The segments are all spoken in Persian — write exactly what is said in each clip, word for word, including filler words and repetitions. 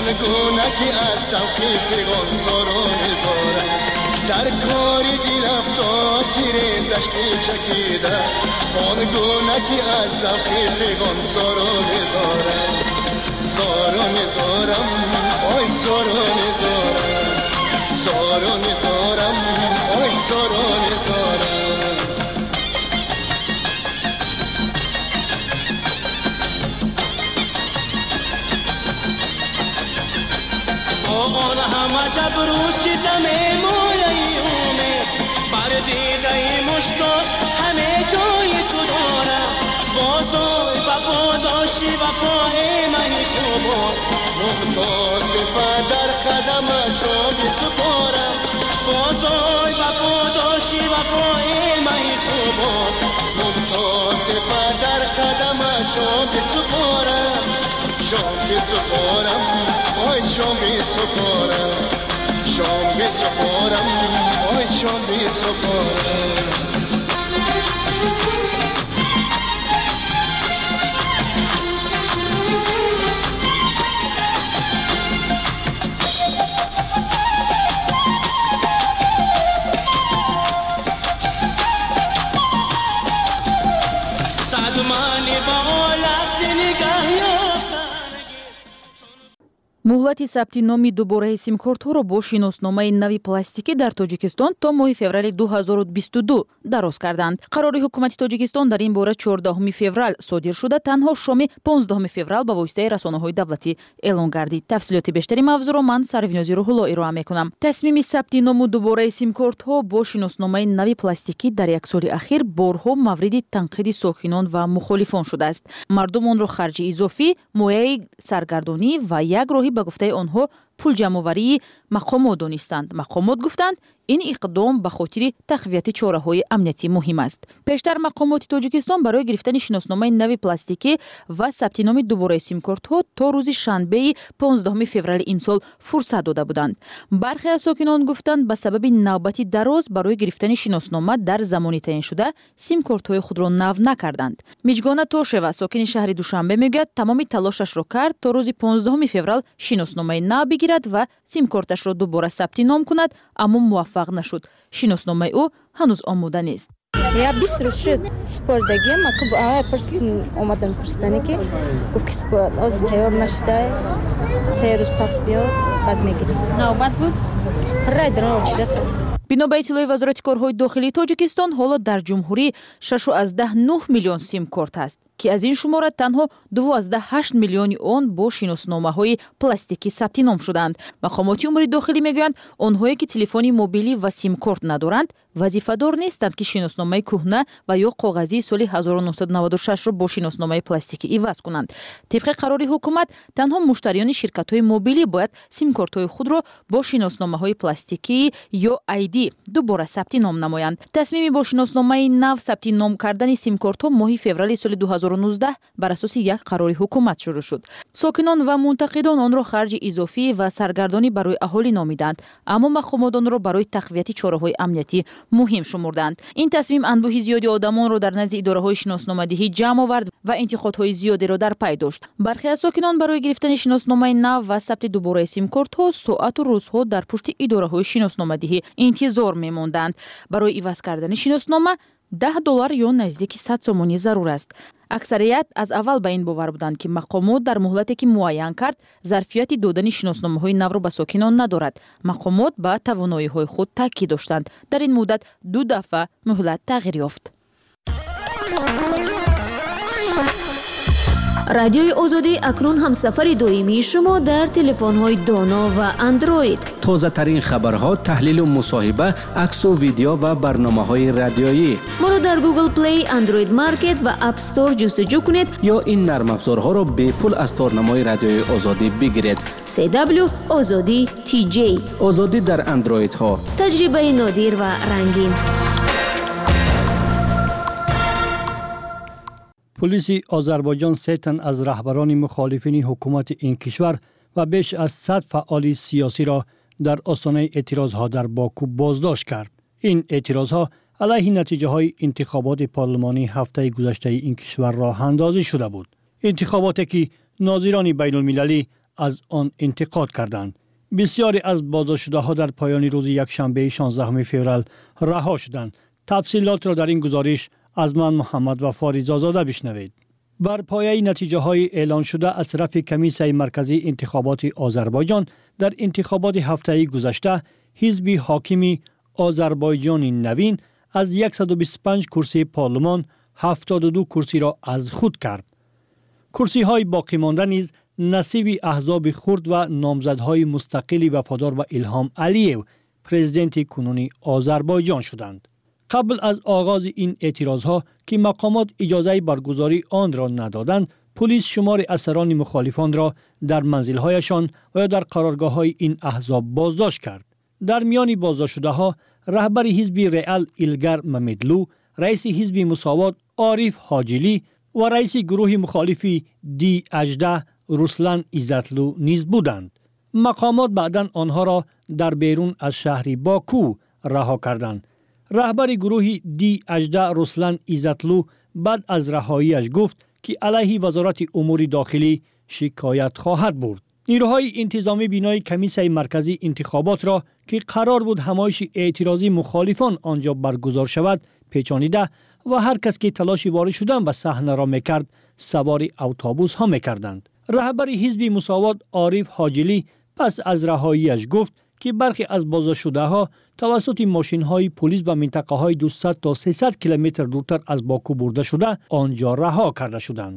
آنگونه که از سوقی فیغان ساران دارد در کاری دل افتاد گریزش که چکیده آنگونه که از سوقی فیغان ساران دارد ساران دارم آی ساران دارم ساران دارم آی ساران دارم آن همه جبر و ستم مایه‌ایومه بر دیده مشتاق همه جای تو دارم بازای وفا داشتی وفای منی خوبان محتاسفه در قدم جام سپارم بازای وفا داشتی وفای منی خوبان محتاسفه در قدم جام سپارم جام سپارم آی جام سپارم جام سپارم آی جام سپارم муҳлати сабти номи дубораи симкортҳоро бо шиносномаи нави пластикӣ дар тоҷикистон то моҳи феврали ду ҳазору бисту ду дароз карданд. қарори ҳукумати тоҷикистон дар ин бора чордаҳуми феврал содир шуда танҳо шоми понздаҳуми феврал ба воситаи расонаҳои давлатӣ эълон гардид. тафсилоти бештари мавзӯъро ман Сарвинози Рӯҳулло ироа мекунам. тасмими сабти ному дубораи симкортҳо бо шиносномаи нави пластикӣ дар як соли ахир борҳо мавриди танқиди сокинон ва мухолифон шудааст. мардум онро харҷи изофӣ, мояи саргардонӣ ва як роҳи ба гуфтаи онҳо пулҷамъоварии мақомот донистанд. мақомот гуфтанд ин иқдом ба хотири тақвияти чораҳои амнияти муҳим аст. пештар мақомоти тоҷикистон барои гирифтани шиносномаи нави пластикӣ ва сабти номи дубораи симкортҳо то рӯзи шанбеи понздаҳуми феврали имсол фурсат дода буданд. бархе аз сокинон гуфтанд ба сабаби навбати дароз барои гирифтани шиноснома дар замони таъиншуда симкортҳои худро нав накарданд. миҷгона тошева сокини шаҳри душанбе мегӯяд тамоми талошашро кард то рӯзи понздаҳуми феврал шиносномаи нав бигирад ва симкорташро дубора сабти ном кунад, аммо муваффақ нашуд. шиносномаи ӯ ҳанӯз омода нест. Я бист рӯз шуд супордагиам омадам пурсидане ки гуфт ки оз тайёр нашуда се рӯз пас биё баъд мегирем. навбат буд райдро чират. бино ба иттилои вазорати корҳои дохилии тоҷикистон ҳоло дар ҷумҳурӣ шашу аздаҳ нӯҳ миллион симкорт аст ки аз ин шумора танҳо дувоздаҳ ҳашт миллиони он бо шиносномаҳои пластикӣ сабти ном шуданд. мақомоти умури дохилӣ мегӯянд онҳое ки телефони мобилӣ ва симкорт надоранд вазифадор нестанд ки шиносномаи кӯҳна ва ё коғазии соли ҳазору нуҳсад наводу шашро бо шиносномаи пластикӣ иваз кунанд. тибқи қарори ҳукумат танҳо муштариёни ширкатҳои мобилӣ бояд симкортҳои худро бо шиносномаҳои пластикӣ ё ай ди дубора сабти ном намоянд. тасмими бо шиносномаи нав сабти ном кардани симкортҳо моҳи феврали соли ду ҳазору нуздаҳ бар асоси як қарори ҳукумат шурӯъ шуд. сокинон ва мунтақидон онро харҷи изофӣ ва саргардонӣ барои аҳолӣ номиданд, аммо мақомот онро барои тақвияти чораҳои амниятӣ муҳим шумурданд. ин тасмим анбӯҳи зиёди одамонро дар назди идораҳои шиносномадиҳӣ ҷамъ овард ва интиқодҳои зиёдеро дар пай дошт. бархе аз сокинон барои гирифтани шиносномаи нав ва сабти дубораи симкортҳо соату рӯзҳо дар пушти идораҳои шиносномадиҳӣ интизор мемонданд. барои иваз кардани шиноснома даҳ доллар ё наздики сад сомонӣ зарур аст. аксарият аз аввал ба ин бовар буданд ки мақомот дар муҳлате ки муайян кард зарфияти додани шиносномаҳои навро ба сокинон надорад. мақомот ба тавоноиҳои худ таъкид доштанд. дар ин муддат ду дафъа муҳлат тағйир ёфт. радиои озодӣ акнун ҳамсафари доимии шумо дар телефонҳои доно ва андроид. тозатарин хабарҳо, таҳлилу мусоҳиба, аксу видео ва барномаҳои радиоӣ. моро дар Google Play, Android Market ва App Store ҷустуҷӯ кунед ё ин нармафзорҳоро бепул аз торнамои радиои озодӣ бигиред. си дабл ю озодӣ ти ҷей. озодӣ дар андроидҳо. таҷрибаи нодир ва рангин. پلیسی آذربایجان سه تن از رهبران مخالفین حکومت این کشور و بیش از صد فعال سیاسی را در آستانه اعتراضها در باکو بازداشت کرد. این اعتراضها علیه نتیجه های انتخابات پارلمانی هفته گذشته این کشور راه اندازی شده بود. انتخاباتی که ناظران بین المللی از آن انتقاد کردند. بسیاری از بازداشت ها در پایان روز یکشنبه شانزدهم فوریه رها شدند. تفصیلات را در این گزارش از من محمد وفا رضازاده بشنوید. بر پایه نتیجه های اعلان شده از طرف کمیسیون مرکزی انتخابات آذربایجان در انتخابات هفته‌ای گذشته، حزب حاکم آذربایجان نوین از صد و بیست و پنج کرسی پارلمان هفتاد و دو کرسی را از خود کرد. کرسی های باقی مانده نیز نصیب احزاب خرد و نامزدهای مستقل وفادار و الهام علیو، پرزیدنت کنونی آذربایجان شدند. قبل از آغاز این اعتراضها که مقامات اجازه برگزاری آن را ندادند، پلیس شمار اسیران مخالفان را در منزل‌هایشان و یا در قرارگاه‌های این احزاب بازداشت کرد. در میان بازداشت شده‌ها رهبر حزب رئال ایلگر ممدلو، رئیس حزب مساوات عارف حاجلی و رئیس گروه مخالفی دی هجده رسلان عزتلو نیز بودند. مقامات بعداً آنها را در بیرون از شهر باکو رها کردند. رهبر گروه دی هجده رسلان عزتلو بعد از رهاییش گفت که علیه وزارت امور داخلی شکایت خواهد برد. نیروهای انتظامی بینای کمیسیون مرکزی انتخابات را که قرار بود همایش اعتراضی مخالفان آنجا برگزار شود پیچانیده و هر کس که تلاش وارد شدن به صحنه را میکرد سوار اتوبوس ها میکردند. رهبر حزب مساوات عارف حاجلی پس از رهاییش گفت که برخی از بازداشت شده ها توسط ماشین های پلیس به منطقه های دویست تا سیصد کیلومتر دورتر از باکو برده شده آنجا رها کرده شدند.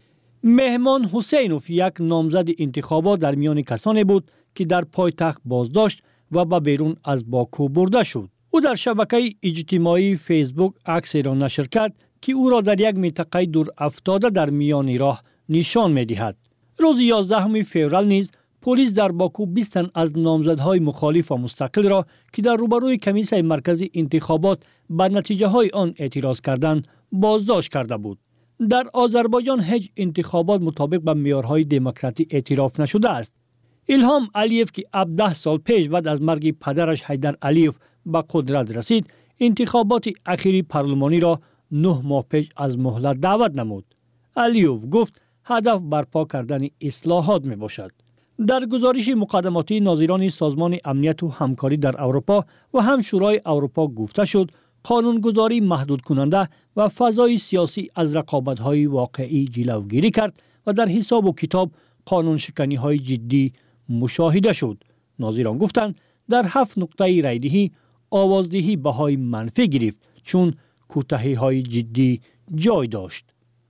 مهمان حسینوف یک نامزد انتخابات در میان کسانی بود که در پایتخت بازداشت و به بیرون از باکو برده شد. او در شبکه اجتماعی فیسبوک عکسی را نشر کرد که او را در یک منطقه دور افتاده در میان راه نشان می‌دهد. روز یازدهم فوریه نیز پلیس در باکو بیست تن از نامزدهای مخالف و مستقل را که در روبروی کمیسیون مرکزی انتخابات به نتیجه های آن اعتراض کردند بازداشت کرده بود. در آذربایجان هیچ انتخابات مطابق با معیارهای دموکراسی اعتراف نشده است. الهام علیف که هفده سال پیش بعد از مرگ پدرش حیدر علیف به قدرت رسید، انتخابات اخیری پارلمانی را نه ماه پیش از مهلت دعوت نمود. علیف گفت هدف برپا کردن اصلاحات می باشد. در گزارش مقدماتی ناظران سازمان امنیت و همکاری در اروپا و هم شورای اروپا گفته شد قانونگذاری محدود کننده و فضای سیاسی از رقابت‌های واقعی جلوگیری کرد و در حساب و کتاب قانون شکنی‌های جدی مشاهده شد. ناظران گفتند در هفت نقطه رایدهی آوازدهی بهای منفی گرفت چون کوتاهی‌های جدی جای داشت.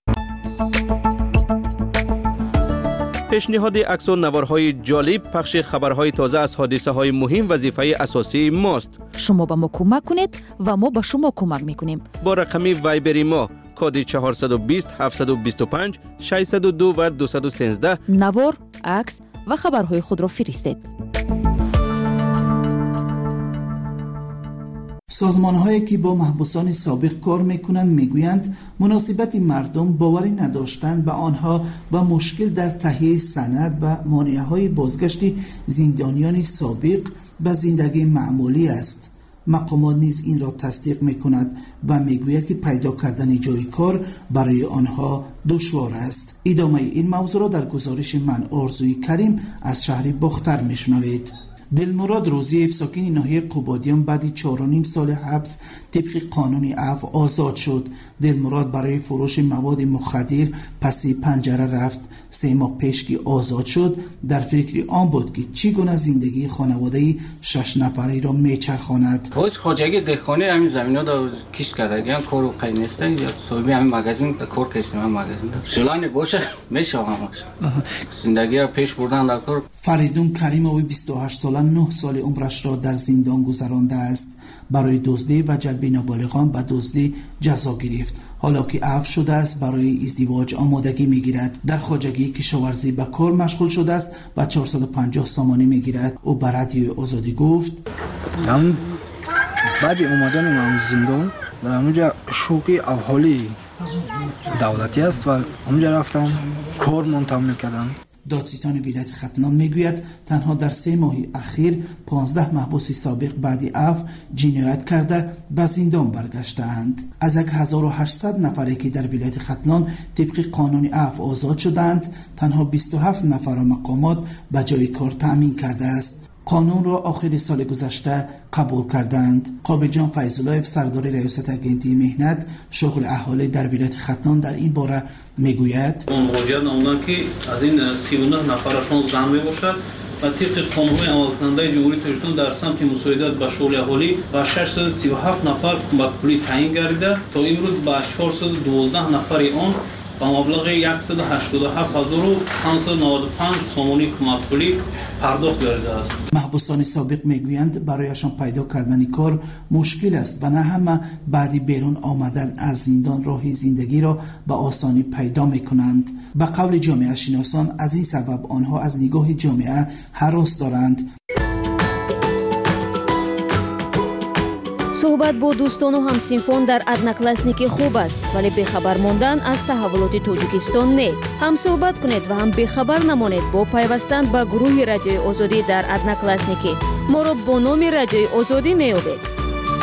پیشنهاد عکس و نوارهای جالب، پخش خبرهای تازه از حادثه های مهم وظیفه اساسی ماست. شما به ما کمک کنید و ما به شما کمک میکنیم. با رقم وایبری ما کد چهارصد و بیست هفتصد و بیست و پنج ششصد و دو و دویست و سیزده نوار، عکس و خبرهای خود را فرستید. سازمان‌هایی که با محبوسان سابق کار می‌کنند می‌گویند مناسبت مردم باوری نداشتند به آنها و مشکل در تهیه سند و مانع‌های بازگشت زندانیان سابق به زندگی معمولی است. مقامات نیز این را تصدیق می‌کند و می‌گوید که پیدا کردن جای کار برای آنها دشوار است. ادامه این موضوع را در گزارش من آرزوی کریم از شهر باختر می‌شنوید. دلمراد روزیف ساکن ناحیه قبادیان بعد چهار و نیم سال حبس طبق قانون عفو آزاد شد. دلمراد برای فروش مواد مخدر پس پنجره رفت. سه ماه پیش که آزاد شد در فکر آن بود که چگونه زندگی خانواده شش نفره را میچرخاند. باز خواجگی دهخانه همین زمینا دا کیش کرده هم کارو قینسته یا صاحب همین مغازین کار کردم هم مغازین شلان باشه میشه همش زندگی را پیش بردن در کار. فریدون کریموی بیست و هشت ساله نه سال عمرش را در زندان گذرانده است. برای دزدی و جلب نابالغان به دزدی جزا گرفت. حالا که عفو شده است برای ازدواج آمادگی میگیرد. در خواجگی کشاورزی به کار مشغول شده است و چهارصد و پنجاه سامانی میگیرد. او به رادیو آزادی گفت هم بعد اومدن من زندان در همونجا شوقی احوالی دولتی است و همونجا رفتم کار منتظم میکردم. دادستان ولایت ختلان میگوید تنها در سه ماه اخیر پانزده محبوس سابق بعد عفو جنایت کرده به زندان برگشتند. از هزار و هشتصد نفری که در ولایت ختلان طبق قانون عفو آزاد شدند، تنها بیست و هفت نفر مقامات به جای کار تأمین کرده است. قانون را آخر سال گذشته قبول کردند. قابل جان فیض‌الله سردار ریاست اگنتی مهنت شغل اهالی در ولایت ختلان در این باره میگوید اون مواجهات نمودن که از این سی و نه نفرشون زن می باشد و طبق قانون عمل کننده جمهوری تاجیکستان در سمت مساعدت به شغل اهالی و ششصد و سی و هفت نفر کمک پولی تعیین گردیده تا امروز به چهارصد و دوازده نفر آن با مبلغ صد و هشتاد و هفت هزار و پانصد و نود و پنج سومانی کمک پولی پرداخت گردیده است. محبوسان سابق میگویند برایشان پیدا کردن کار مشکل است و نه همه بعد بیرون آمدن از زندان راه زندگی را به آسانی پیدا میکنند. به قول جامعه شناسان از این سبب آنها از نگاه جامعه هراس دارند. صحبت با دوستان و همسنفان در одноклассники خوب است، ولی بخبر ماندن از تحولات تاجیکستان نه. هم صحبت کنید و هم بخبر نمانید با پیوستن به گروه رادیوی آزادی در одноклассники. ما را با نام رادیوی آزادی میابید.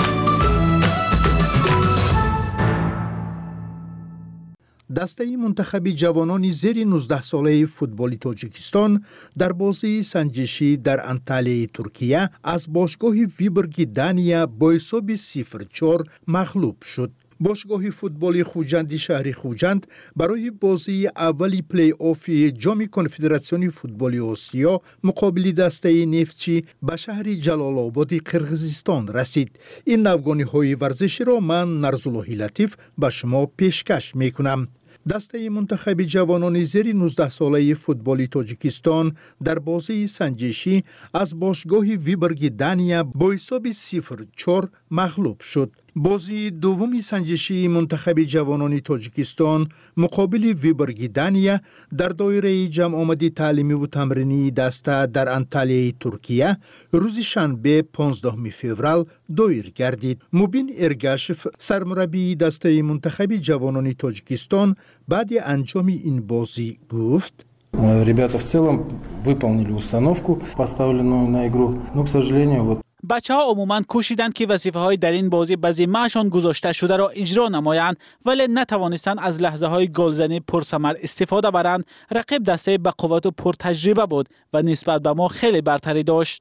دسته منتخب جوانان زیر نوزده ساله فوتبال تاجیکستان در بازی سنجشی در انطالیه ترکیه از باشگاه ویبرگ دانیا با حساب صفر چهار مغلوب شد. باشگاه فوتبال خوجند شهر خوجند برای بازی اولی پلی آف جام کنفدراسیون فوتبال آسیا مقابل دسته نفتچی به شهر جلال آباد قرقیزستان رسید. این نوگانی های ورزشی را من نرزالله لطیف به شما پیشکش می کنم. دسته منتخب جوانان زیر نوزده ساله فوتبال تاجیکستان در بازی سنجشی از باشگاه ویبرگ دانیا با حساب صفر چهار مغلوب شد. بازی دومی سنجشی منتخب جوانان تاجیکستان مقابل ویبرگ دانیا در دایره جمع آمدی تعلیمی و تمرینی دسته در انطالیه ترکیه روز شنبه پانزدهم فوریه دایر گردید. مبین ارگاشف سرمربی دسته منتخب جوانان تاجیکستان بعد انجام این بازی گفت: Ребята в целом выполнили установку, поставленную на игру, но, к сожалению, вот بچه ها عموماً کوشیدند که وظیفه های در این بازی به ذمه‌شان گذاشته شده را اجرا نمایند، ولی نتوانستند از لحظه های گلزنی پرثمر استفاده برند. رقیب دسته به قوت و پرتجربه بود و نسبت به ما خیلی برتری داشت.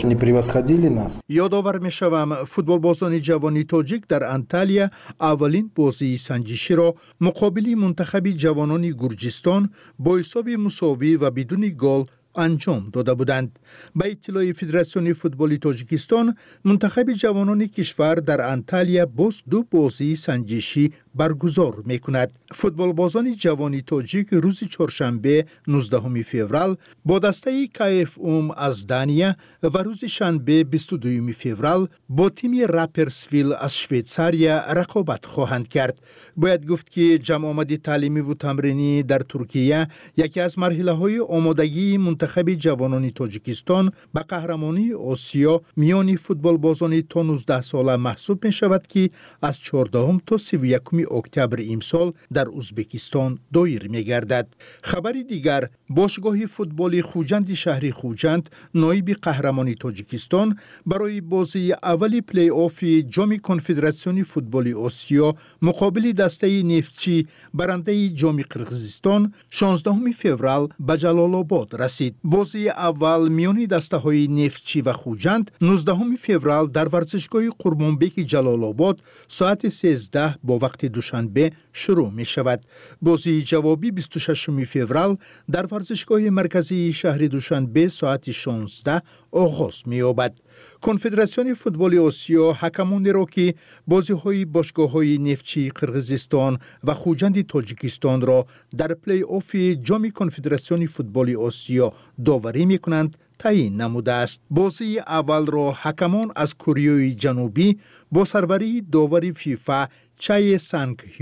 یادآور می‌شوم فوتبال بازان جوانی تاجیک در انطالیا اولین بازی سنجشی را مقابل منتخب جوانان گرجستان با حساب مساوی و بدون گل انجام داده بودند. به اطلاع فدراسیون فوتبال تاجیکستان منتخب جوانان کشور در انطالیا باز دو بازی سنجشی برگزار می کند. فوتبال بازان جوانی تاجیک روز چهارشنبه نوزدهم فوریه با دسته کیف اوم از دانیا و روز شنبه بیست و دوم فوریه با تیم رپرسویل از شویتزاریا رقابت خواهند کرد. باید گفت که جمع آمدی تعلیمی و تمرینی در ترکیه یکی از مرحله های آمادگی منتخب جوانان تاجیکستان به قهرمانی آسیا میان فوتبال بازان تا نوزده ساله محسوب می شود که از چهاردهم تا سی و یکم اکتبر امسال در ازبکستان دایر می گردد. خبری دیگر، باشگاه فوتبال خوجند شهر خوجند نایب قهرمان تاجیکستان برای بازی اولی پلی آف جام کنفدراسیون فوتبال آسیا مقابل دسته نفتچی برنده جام قرقیزستان شانزدهم فوریه به جلال آباد رسید. بازی اول میان دسته های نفتچی و خوجند نوزدهم فوریه در ورزشگاه قربانبک جلال آباد ساعت سیزده با وقت دوشنبه شروع می شود. بازی جوابی بیست و ششم فوریه در ورزشگاه مرکزی شهر دوشنبه ساعت شانزده آغاز می یابد. کنفدراسیون فوتبال آسیا حکمانی را که بازی های باشگاه های نفتچی قرقیزستان و خوجند تاجیکستان را در پلی آف جام کنفدراسیون فوتبال آسیا داوری می کنند تعیین نموده است. بازی اول را حکمان از کره جنوبی با سروری داور فیفا چای سانگ هیوب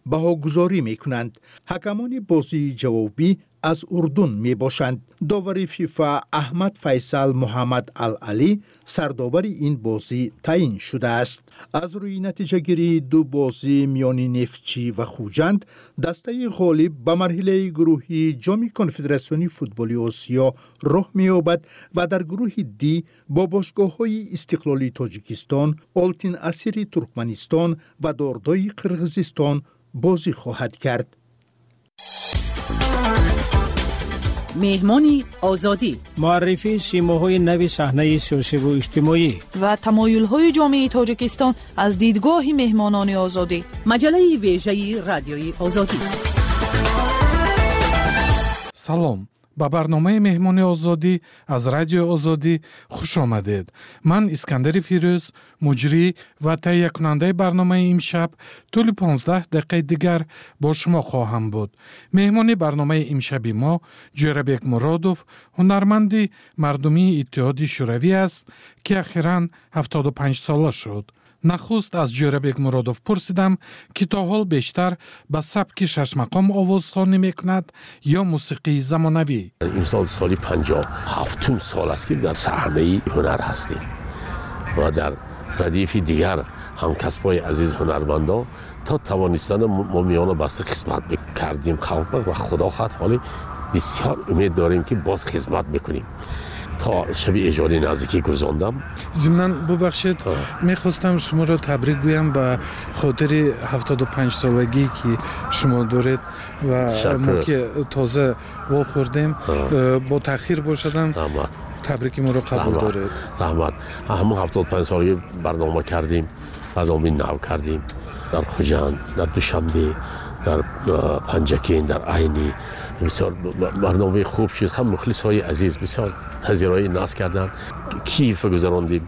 بهاگذاری می کنند. حکمان بازی جوابی از اردن می باشند. داور فیفا احمد فیصل محمد العلی سرداور این بازی تعیین شده است. از روی نتیجه گیری دو بازی میان نفتچی و خوجند، دسته غالب به مرحله گروهی جام کنفدراسیون فوتبال آسیا راه می‌یابد و در گروه دی با باشگاه‌های استقلالی تاجیکستان، آلتین اسیری ترکمنستان و داردای قرغیزستان بازی خواهد کرد. مهمانی آزادی، معرفی سیماهای نوی صحنه سیاسی و اجتماعی و تمایل‌های جامعه تاجیکستان از دیدگاه مهمانان آزادی. مجله ویژه رادیوی آزادی. سلام، با برنامه مهمان آزادی از رادیو آزادی خوش آمدید. من اسکندر فیروز، مجری و تهیه کننده برنامه امشب طول پانزده دقیقه دیگر با شما خواهم بود. مهمان برنامه امشبی ما جورابک مرادوف، هنرمند مردمی اتحاد شوروی است که اخیراً هفتاد و پنج ساله شد. نخست از جورابک مرادوف پرسیدم که تا حال بیشتر به سبک شش مقام آوازخوانی میکند یا موسیقی زمانوی. این سال سالی پنجاه هفتم سال است که در صحنه هنر هستیم و در ردیف دیگر همکسبای عزیز هنرمندا تا توانستن ما میان بسته خدمت کردیم خلق و خدا خواهد حالی بسیار امید داریم که باز خدمت بکنیم. تا شب اجاره نزدیکی گذراندم. ضمناً ببخشید میخواستم شما را تبریک گویم به خاطر هفتاد و پنج سالگی که شما دارید و ما که تازه وا خوردیم با تأخیر باشدم. تبریک ما را قبول دارید. رحمت. همون هفتاد و پنج سالگی برنامه کردیم، برنامه نو کردیم در خوجند، در دوشنبه، در پنجکین، در عینی. بسیار برنامه خوب شد. هم مخلص های عزیز بسیار تذیرهای ناز کردن. کیف گذراندیم،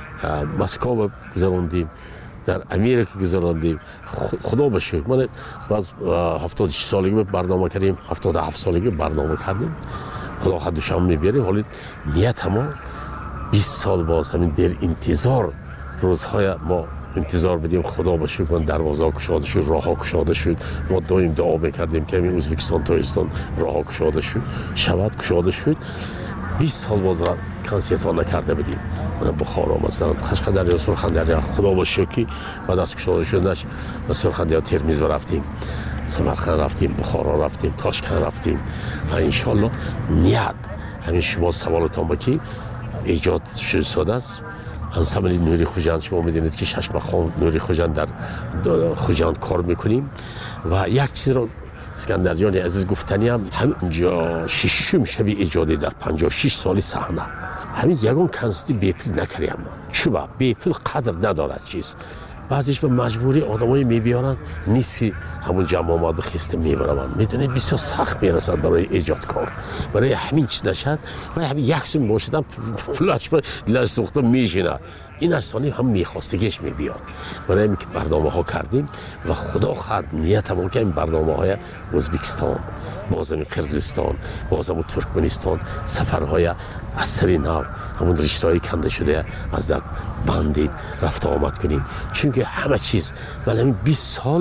مسکو گذراندیم، در امریکا گذراندیم. خدا بشکر من باز هفتاد و شش سالگی برنامه کردیم، هفتاد و هفت سالگی برنامه کردیم. خدا خود دوشم میبریم. حالی نیت ما بیست سال باز همین در انتظار روزهای ما انتظار بدیم. خدا به شکر دروازه گشاده شد، راه گشاده شد. ما دائم دعا میکردیم که همین ازبکستان تاجیکستان راه گشاده شد، شود گشاده شد. بیست سال باز را کنسیت ها نکرده بدیم. من بخارا مثلا قشقدریا، سرخندریا، خدا به شکر بعد از گشاده شدنش به سرخندریا ترمیز رفتیم، سمرقند رفتیم، بخارا رفتیم، تاشکند رفتیم. ان شاء الله نیت همین شما سوالتان بکی ایجاد شد ساده است. انسامبل نوری خوجند شما میدونید که شش مقام نوری خوجند در خوجند کار میکنیم و یک چیز رو اسکندر جان عزیز گفتنی هم همینجا ششم شب ایجادی در پنجاه و شش سالی صحنه همین یگان کنستی بیپل نکردیم. چوبا بیپل قدر ندارد چیز. بعضیش به مجبوری آدمایی میبیارن نصفی همون جمع آمد به خسته میبرن. میدونید بسیار سخت میرسد برای ایجاد کار. برای همین چیز نشد و همین یک سوم باشدم فلاش به لش سوخته میشینه. این اصلا هم میخواستگیش میبیاد. برای اینکه برنامه ها کردیم و خدا خواهد نیت ما که این برنامه های ازبکستان، بازم قرغیزستان، بازم ترکمنستان سفرهای اثری نو همون رشته‌های کنده شده از در بندیم رفت آمد کنیم. چون که همه چیز من همین بیست سال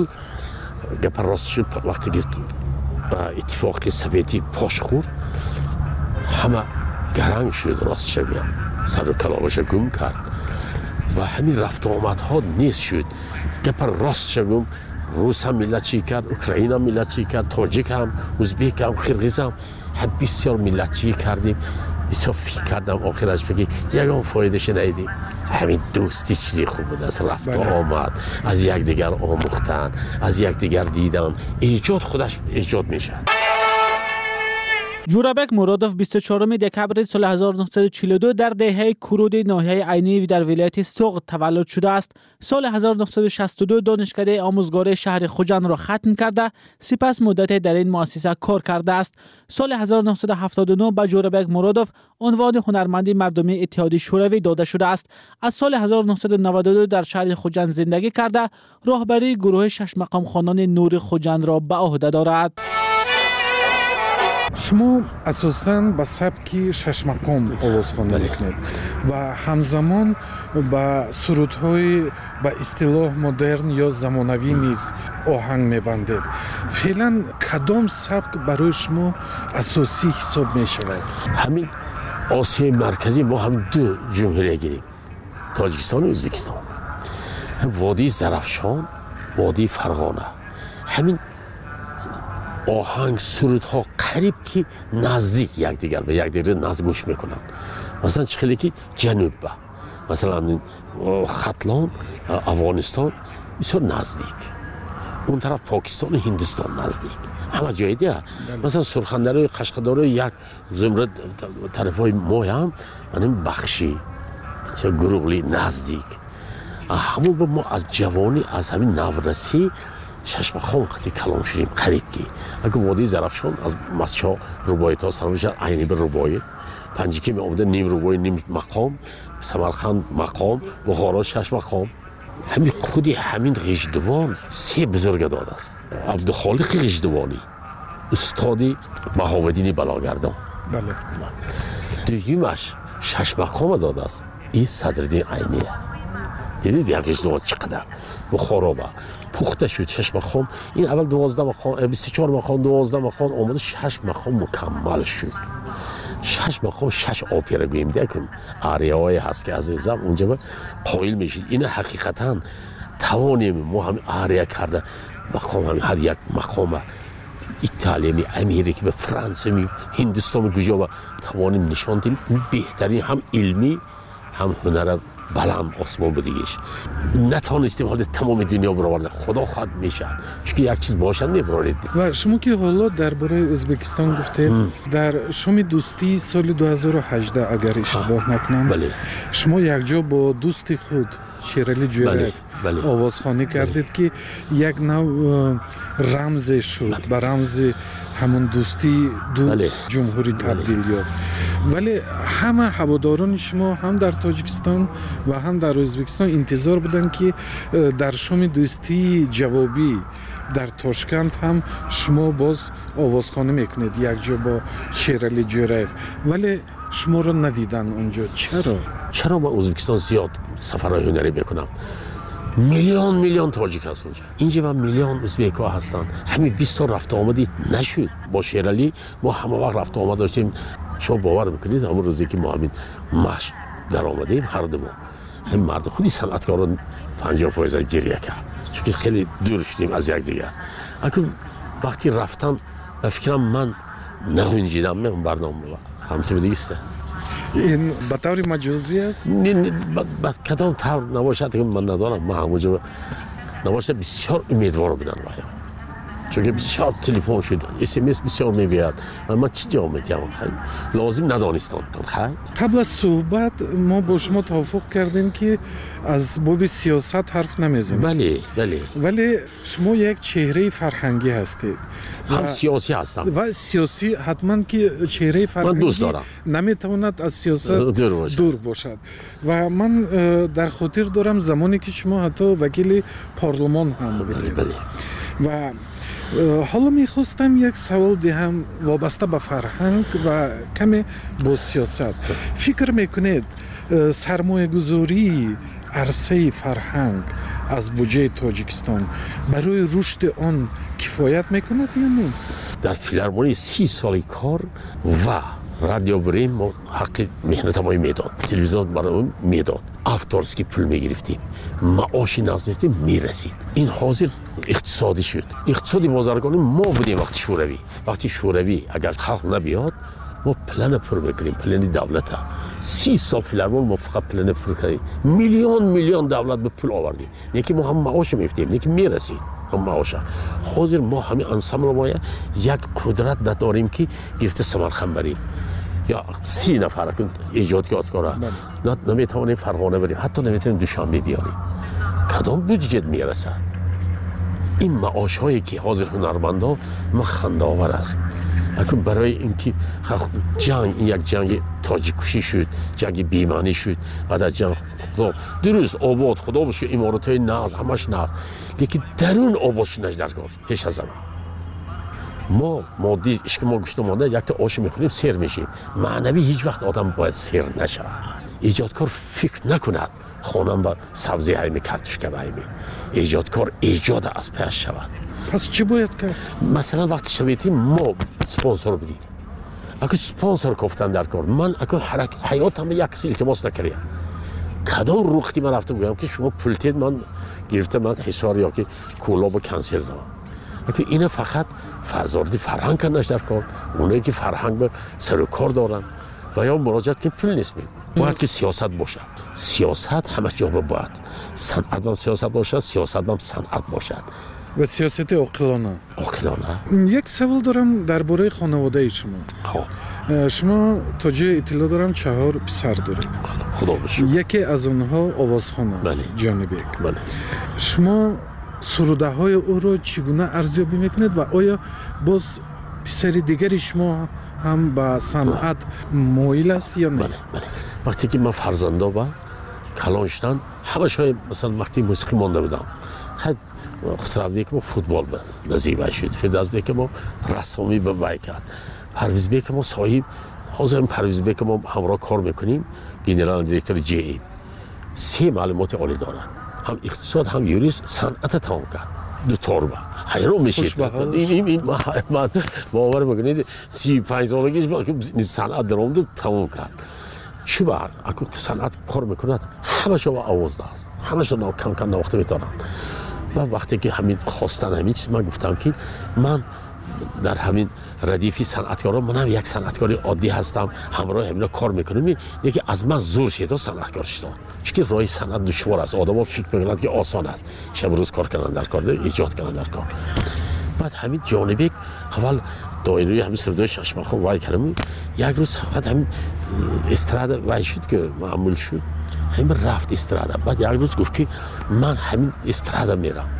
گپ راست شد وقتی که اتفاق سویتی پاش خورد همه گرنگ شد. راست شدیم سر و کلاغش گم کرد و همین رفت آمد ها نیست شد. گپ راست شدیم روس هم ملت چی کرد، اوکراین هم ملت چی کرد، تاجیک هم، ازبک هم، قرغیز هم هم بسیار ملت چی کردیم. بسیار فکر کردم آخرش بگی یکان فایدهش ندیدیم. همین دوستی چیزی خوب بود از رفت آمد، از یک دیگر آموختن، از یک دیگر دیدن. ایجاد خودش ایجاد میشه. جورابک مرادوف بیست و چهارم دکبر سال هزار و نهصد و چهل و دو در دهه کرود ناحیه عینی در ولایت سوغد تولد شده است. سال هزار و نهصد و شصت و دو دانشکده آموزگار شهر خوجند را ختم کرده، سپس مدت در این مؤسسه کار کرده است. سال هزار و نهصد و هفتاد و نه به جورابک مرادوف عنوان هنرمند مردمی اتحاد شوروی داده شده است. از سال هزار و نهصد و نود و دو در شهر خوجند زندگی کرده، راهبری گروه شش مقام خوانان نور خوجند را به عهده دارد. شما اساساً با سبک شش مقام آوازخوانی میکنید و همزمان با سرودهای با اصطلاح مدرن یا زمانوی نیز آهنگ میبندید. فعلا کدام سبک برای شما اساسی حساب میشود؟ همین آسیای مرکزی ما هم دو جمهوری گیریم، تاجیکستان و ازبکستان. وادی زرافشان، وادی فرغانه، همین آهنگ سرودها قریب که نزدیک یکدیگر به یکدیگر نزدیک گوش میکنند. مثلا چخیلی که جنوب با مثلا خطلان افغانستان بسیار نزدیک، اون طرف پاکستان و هندوستان نزدیک، همه جای دیگه. مثلا سرخندرهای قشقداره یک زمره طرف های ما هم من بخشی گروغلی نزدیک. همون با ما از جوانی از همین نورسی ششم خان قطعی کلان شدیم قریب کی. اگه وادی زرافشان از مسچا روبایت ها سرم میشه عینی به روبایت، پنجکی می آمده نیم روبای نیم مقام، سمرقند مقام، بخارا شش مقام. همین خودی همین غیجدوان سه بزرگ داده است. عبدالخالق غیجدوانی، استادی بهاودین بلاگردان. بله. دویمش شش مقام داده است. این صدرالدین عینیه. دیدید یک غیجدوان چقدر بخارا با پخته شد. شش مقام این اول دوازده مقام، بیست و چهار مقام، دوازده مقام آمده، شش مقام مکمل شد. شش مقام شش آپیره گوییم دیگه کن آریاهای هست که عزیزم اونجا قائل میشید. این حقیقتا توانیم ما هم آریا کرده مقام هم هر یک مقام ایتالیا می امریکا به فرانسه می هندوستان گوجا و توانیم نشان دیم بهترین هم علمی هم هنر بلند آسمان بدیگش. نتوانستیم حال تمام دنیا برآورده، خدا خواهد میشه چون یک چیز باشد میبرارید. و شما که حالا درباره ازبکستان گفتید، در شام دوستی سال دو هزار و هجده اگر اشتباه نکنم، بله. شما یک جا با دوست خود شیرالی جویرف بله. بله. آوازخوانی کردید بله. که یک نوع رمز شد بله. به رمز همون دوستی دو بله. جمهوری تبدیل بله. یافت. ولی همه هواداران شما هم در تاجیکستان و هم در ازبکستان انتظار بودن که در شام دوستی جوابی در تاشکند هم شما باز آوازخوانی میکنید یک جا با شیرالی جویرف، ولی شما را ندیدن اونجا. چرا؟ چرا با ازبکستان زیاد سفرهای هنری میکنم؟ میلیون میلیون تاجیک هست اونجا، اینجا من میلیون ازبک ها هستن. همین بیست تا رفت آمدی نشد. با شیرالی ما همه وقت رفت آمد داشتیم. شما باور میکنید همون روزی که ما همین مشق در آمدیم هر دو ما همین مرد خودی صنعتکاران پنجاه فایز گریه کرد چون خیلی دور شدیم از یک دیگر. اگه وقتی رفتم به فکرم من نگنجیدم من اون برنامه همچه دیگه این به طور مجازی است؟ نه نه به کدام طور نباشد که من ندارم. من همونجا نباشد بسیار امیدوار بودم باید چون که بسیار تلفن شد، اس ام اس بسیار میبید و من چی جواب میدم خیلی لازم ندانستم. خیلی قبل از صحبت ما با شما توافق کردیم که از باب سیاست حرف نمیزنیم. بله بله. ولی شما یک چهره فرهنگی هستید. هم سیاسی هستم و سیاسی حتما که چهره فرهنگی من دوست دارم نمیتواند از سیاست دور باشد. دور باشد و من در خاطر دارم زمانی که شما حتی وکیل پارلمان هم بودید. بله. و حالا میخواستم یک سوال دهم وابسته به فرهنگ و کمی با سیاست. فکر میکنید سرمایه گذاری عرصه فرهنگ از بودجه تاجیکستان برای رشد آن کفایت میکند یا نه؟ در فیلارمونی سی سالی کار و رادیو بریم ما حق مهنت ما میداد، تلویزیون برای اون میداد، افتارسکی پول میگرفتیم، معاشی نزدیکتیم میرسید. این حاضر اقتصادی شد. اقتصادی بازرگانی ما بودیم وقتی شوروی. وقتی شوروی اگر خلق نبیاد ما پلن پر میکنیم، پلن دولت ها. سی سال فیلارمون ما فقط پلن پر کردیم، میلیون میلیون دولت به پول آوردیم. یکی ما هم معاش میفتیم، یکی میرسید هم معاشه. حاضر ما همین انسامبل ما یک قدرت نداریم که گرفته سمرقند بریم یا سی نفر که ایجادگاه نه نمیتوانیم فرغانه بریم، حتی نمیتونیم دوشنبه بیاریم. کدام بودجه میرسه؟ این معاش هایی که حاضر هنرمندا ما خنده آور است. اکنون برای اینکه جنگ این یک جنگ تاجیکوشی شد، جنگ بیمانی شد، بعد از جنگ خدا درست آباد خدا بشه امارات های ناز همش ناز، لیکن درون آباد شدنش در کار پیش از زمان ما مادی اشک ما گوشت ماده یک تا آش میخوریم سیر میشیم. معنوی هیچ وقت آدم باید سیر نشه. ایجادکار فکر نکند خانم با سبزی هایمی کارتوشکه هایمی. ایجادکار ایجاد از پیش شود. پس چی باید کرد؟ مثلا وقتی شویدیم ما سپانسر بدیم. اگه سپانسر گفتن در کار من اگه حرکت حیاتم یک کسی التماس نکردم. کدام روختی من رفتم بگم که شما پولتید من گرفتم من حسار یا که کولاب و کنسل دارم. اگه اینا فقط فزاردی فرهنگ کننش در کار اونایی که فرهنگ به سر و کار دارن و یا مراجعت که پول نیست میگم باید که سیاست باشد. سیاست همه جا باید صنعت هم سیاست باشد، سیاست هم صنعت باشد و سیاست عاقلانه. عاقلانه. یک سوال دارم درباره خانواده شما. خب شما تا جای اطلاع دارم چهار پسر دارید. خدا بشکر. یکی از اونها آوازخوان است. بله. جانبیک. بله. شما سروده های او رو چگونه ارزیابی میکنید و آیا باز پسر دیگری شما هم به صنعت مایل است یا نه؟ بله بله. وقتی که من فرزندا با کلان شدن همه شوی مثلا وقتی موسیقی مانده بودم خد خسرو بیک ما فوتبال بود نزیبه شد فداز بیک ما رسمی به وای کرد پرویز بیک ما صاحب حاضر پرویز بیک ما همراه کار میکنیم گنرال دیرکتور جی ای سه معلومات عالی دارن هم اقتصاد هم یوریست صنعت تمام کرد دو توربه حیران میشید این این من باور میکنید سی و پنج سالگیش با که صنعت درآمد تمام کرد چی بعد اگه صنعت کار میکند همه شما آواز دست همه شما کم کم نواخته میتونن و وقتی که همین خواستن همین چیز من گفتم که من در همین ردیفی صنعتکارا من هم یک صنعتکاری عادی هستم همراه همینا کار میکنم یکی از من زور شد صنعتکار شدم چون راه صنعت دشوار است آدم‌ها فکر میکنند که آسان است شب روز کار کردن در کار ایجاد کردن در کار بعد همین جانبی اول دایره همین سردای ششمخان وای کردم یک روز فقط همین استراده وای شد که معمول شد همین رفت استراده بعد یک روز گفت که من همین استراده میرم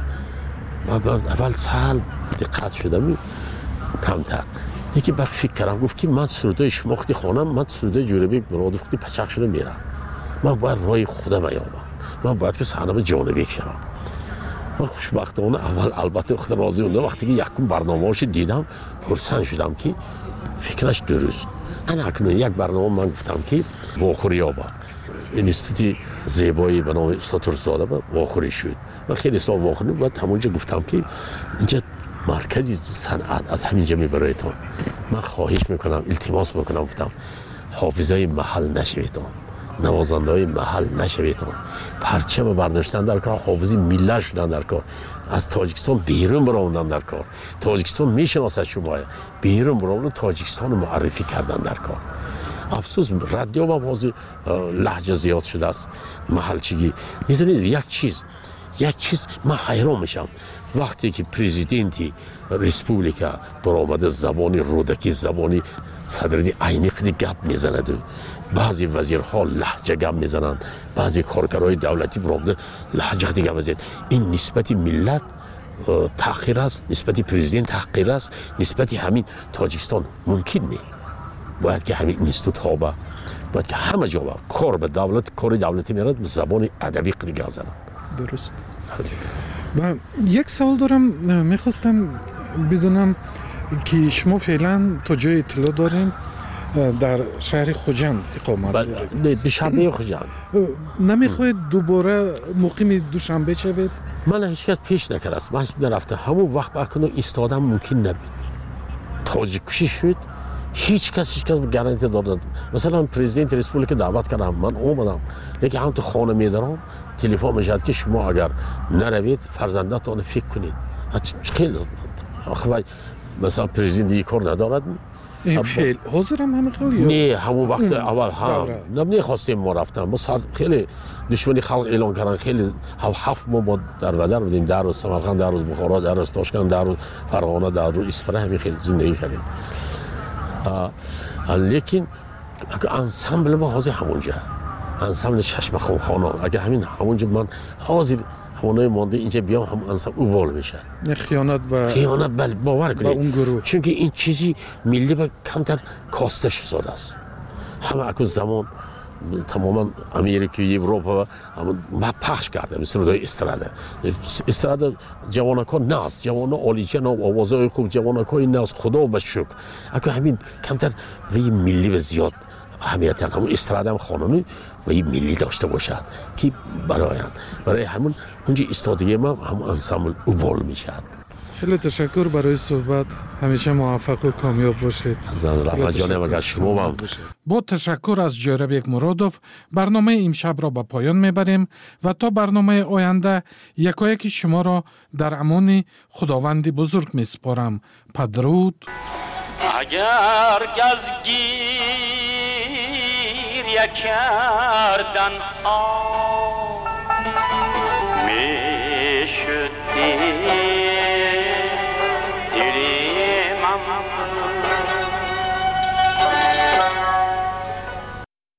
من اول سال دقت شدم کمتر یکی با فکر کردم گفت که من سردای شماختی خانم من سردای جوربی برادفتی پچق شده میرم من باید رای خودم ایامم من باید که صحنه جانبی شدم من خوشبختانه اول البته خود راضی بودم وقتی که یکم برنامه‌اش دیدم پرسان شدم که فکرش درست انا اکنون یک برنامه من گفتم که واخوری آبا انستیتوت زیبایی به نام استاد ترسزاده با واخوری شد من خیلی سال واخوری بود همونجا گفتم که اینجا مرکزی صنعت از همینجا میبرایتون من خواهش میکنم التماس میکنم گفتم حافظای محل نشویتون نوازنده های محل نشویتون پرچم برداشتن در کار حافظی ملت شدن در کار از تاجیکستان بیرون براوندن در کار تاجیکستان میشناسد شما بیرون براوندن تاجیکستان معرفی کردن در کار افسوس رادیو هم حاضر لهجه زیاد شده است محلچگی میدونید یک چیز یک چیز من حیران میشم وقتی که پرزیدنتی ریسپوبلیکا برآمده زبانی رودکی زبانی صدری عینی قدی گپ میزند بعضی وزیرها لهجه گپ میزنند بعضی کارگرای دولتی برآمده لهجه قدی گپ میزنند این نسبت ملت تحقیر است نسبت پرزیدنت تحقیر است نسبت همین تاجیکستان ممکن نیست باید که همین اینستیتوت ها با باید که همه جا با کار به دولت کار دولتی میرد به زبان ادبی قدی گپ زنند درست و یک سوال دارم میخواستم بدونم که شما فعلا تا جای اطلاع داریم در شهر خوجند اقامت دارید دوشنبه خوجند نمیخواید دوباره مقیم دوشنبه شوید؟ من هیچ کس پیش نکرده من نرفته همون وقت بکنم ایستادم ممکن نبید تاجیک کشی شد هیچ کس هیچ کس گارانتی داد مثلا پرزیدنت ریسپوبلیک دعوت کردم من اومدم لیکن هم تو خانه میدارم تلفن میشد که شما اگر نروید فرزندتان فکر کنید خیلی آخه مثلا پرزیدنت یک کار ندارد این فعل حاضرم همه خیلی نه همون وقت اول هم نمیخواستیم ما رفتم بس خیلی دشمنی خلق اعلان کردن خیلی هفت ما با در بدر بودیم در روز سمرقند در روز بخارا در روز تاشکند در روز فرغانه در روز اصفهان همین خیلی زندگی کردیم لیکن اگه انسامبل ما حاضر همونجا انسامبل ششمخان خانان اگه همین همونجا من حاضر همونای مانده اینجا بیام هم انسامبل اوبال میشد خیانت به خیانت بل باور کنید چون که این چیزی ملی با کمتر کاستش شده است همه اکو زمان تماما امریکا اروپا ما پخش کرده مثل روی استراده استراده جوانکان ناز جوانا عالیجان و آوازهای خوب جوانکای ناز خدا به شکر اگه همین کمتر وی ملی و زیاد اهمیت همون استراده هم خانمی و این ملی داشته باشد که برای برای همون اونجا استادگی ما هم انسامبل اوبال میشد. خیلی تشکر برای صحبت. همیشه موفق و کامیاب باشید. رحمت جانم اگر شما هم با تشکر از جوربیک مرادوف برنامه امشب را به پایان میبریم و تا برنامه آینده یکایک شما را در امان خداوند بزرگ میسپارم. پدرود. اگر گزگیر کردن آ میشدی